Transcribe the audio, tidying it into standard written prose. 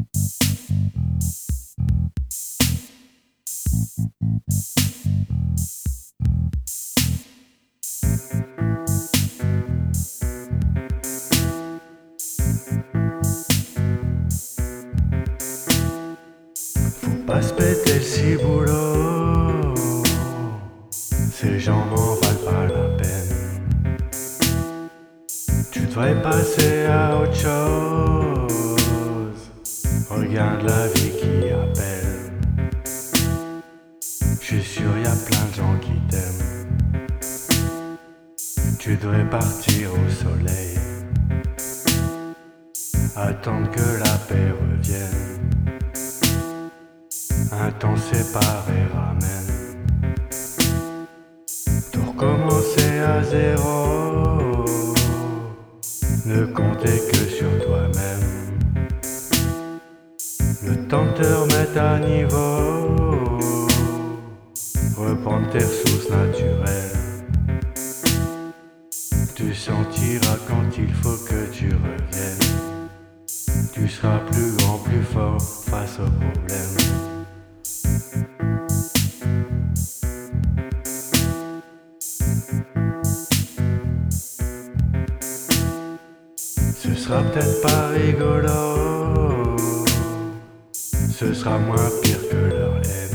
Faut pas se péter le ciboulot, ces gens n'en valent pas la peine. Tu devrais passer à autre chose. Regarde la vie qui appelle. Je suis sûr y a plein de gens qui t'aiment. Tu devrais partir au soleil, attendre que la paix revienne. Un temps séparé ramène. Tout recommencer à zéro, ne compter que sur toi-même. Le temps de te remettre à niveau, reprendre tes ressources naturelles. Tu sentiras quand il faut que tu reviennes. Tu seras plus grand, plus fort face aux problèmes. Ce sera peut-être pas rigolo, ce sera moins pire que leur haine.